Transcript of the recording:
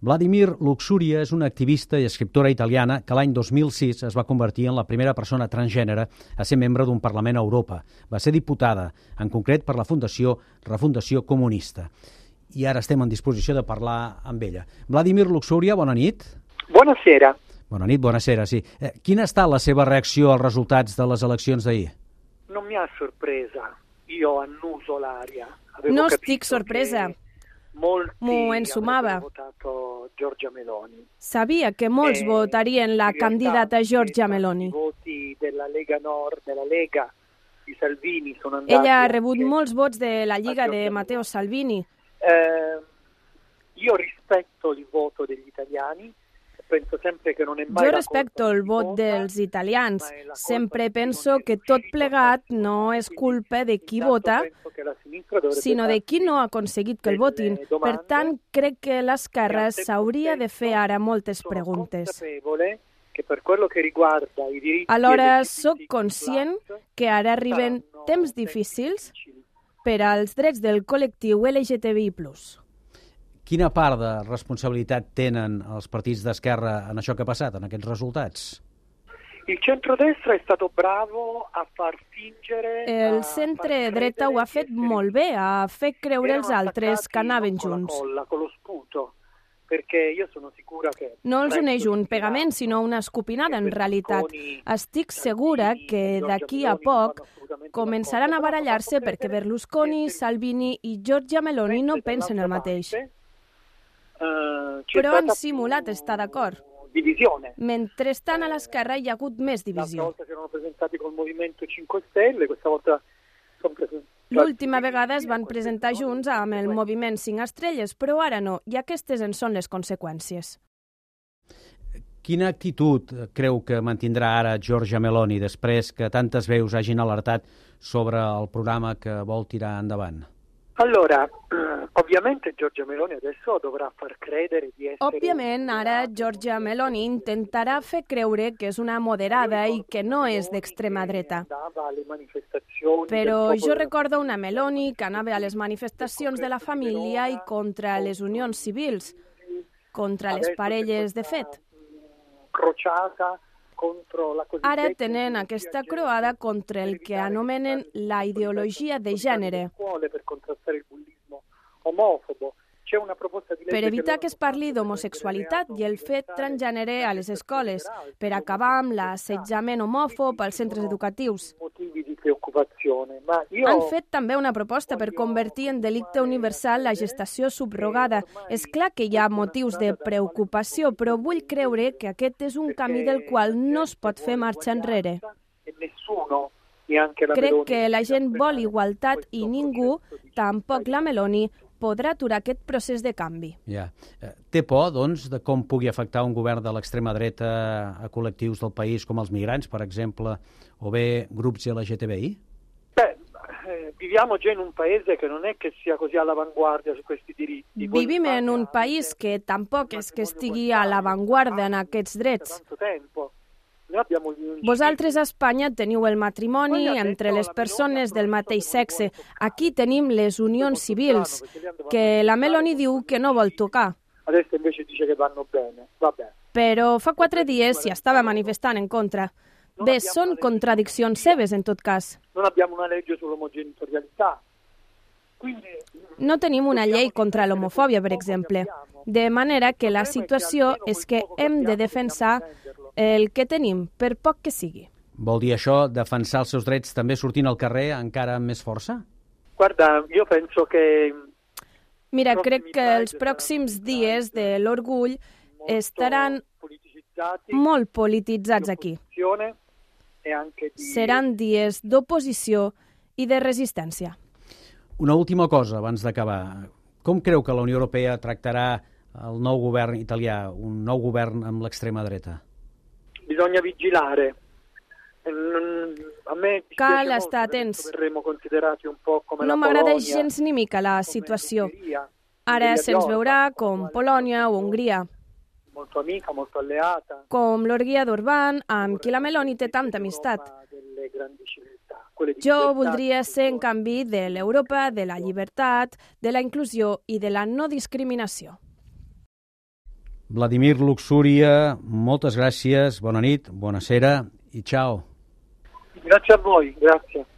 Vladimir Luxuria és una activista i escriptora italiana que l'any 2006 es va convertir en la primera persona transgènere a ser membre d'un Parlament a Europa. Va ser diputada, en concret per la Fundació Refundació Comunista. I ara estem en disposició de parlar amb ella. Vladimir Luxuria, bona nit. Buonasera. Bona nit, buonasera, sí. Quina ha estat la seva reacció als resultats de les eleccions d'ahir? Non mi ha sorpresa. Io annuso l'aria. No estic sorpresa. M'ho ensumava. Sabia que molts votarien la candidata Giorgia Meloni. Ella ha rebut molts vots de la Lliga de Matteo Salvini. Io rispetto il voto degli italiani. Jo respecto el vot dels italians. Sempre penso que tot plegat no és culpa de qui vota, sinó de qui no ha aconseguit que el votin. Per tant, crec que l'esquerra s'hauria de fer ara moltes preguntes. Alhora, sóc conscient que ara arriben temps difícils per als drets del col·lectiu LGTBI+. Quina part de responsabilitat tenen els partits d'esquerra en això que ha passat, en aquests resultats? Il centrodestra è stato bravo a far fingere... El centre-dreta ho ha fet molt bé, a fer creure als altres que anaven junts. No els uneix un pegament, sinó una escopinada, en realitat. Estic segura que d'aquí a poc començaran a barallar-se perquè Berlusconi, Salvini i Giorgia Meloni no pensen el mateix. Però han simulat estar d'acord. Mentrestant a l'esquerra hi ha hagut més divisió. L'última vegada es van presentar junts amb el Moviment 5 Estrelles, però ara no, i aquestes en són les conseqüències. Quina actitud creu que mantindrà ara Giorgia Meloni després que tantes veus hagin alertat sobre el programa que vol tirar endavant? Allora, ovviamente Giorgia Meloni adesso dovrà far credere di essere... Òbviament, ara Giorgia Meloni intentarà fer creure que és una moderada i que no és d'extrema dreta. Però jo recordo una Meloni que anava a les manifestacions de la família i contra les unions civils, contra les parelles de fet. Ara tenen aquesta croada contra el que anomenen la ideologia de gènere. Per evitar que es parli d'homosexualitat i el fet transgènere a les escoles, per acabar amb l'assetjament homòfob als centres educatius. Han fet també una proposta per convertir en delicte universal la gestació subrogada. És clar que hi ha motius de preocupació, però vull creure que aquest és un camí del qual no es pot fer marxa enrere. Crec que la gent vol igualtat i ningú, tampoc la Meloni, podrà aturar aquest procés de canvi. Té por, doncs, de com pugui afectar un govern de l'extrema dreta a col·lectius del país com els migrants, per exemple, o bé grups LGTBI? Viviamo già in un paese che non è che sia così all'avanguardia su questi diritti. Vivim en un país que tampoc és que estigui a l'avantguarda en aquests drets. Vosaltres a Espanya teniu el matrimoni entre les persones del mateix sexe. Aquí tenim les unions civils, que la Meloni diu que no vol tocar. Però fa 4 dies s'hi estava manifestant en contra. Bé, són contradiccions seves, en tot cas. No tenim una llei contra l'homofòbia, per exemple. De manera que la situació és que hem de defensar el que tenim, per poc que sigui. Vol dir això, defensar els seus drets també sortint al carrer encara amb més força? Guarda, jo penso que... Mira, crec que els pròxims dies de l'orgull estaran molt polititzats aquí. Seran dies d'oposició i de resistència. Una última cosa abans d'acabar. Com creu que la Unió Europea tractarà el nou govern italià, un nou govern amb l'extrema dreta? Bisogna vigilare. Cal estar atents. No m'agrada gens ni mica la situació. Ara se'ns veurà com Polònia o Hongria. Com l'Orgia d'Orbán, amb qui la Meloni té tanta amistat. Jo voldria ser, en canvi, de l'Europa de la llibertat, de la inclusió i de la no discriminació. Vladimir Luxúria, moltes gràcies, bona nit, bona sera i ciao. Grazie a voi, grazie.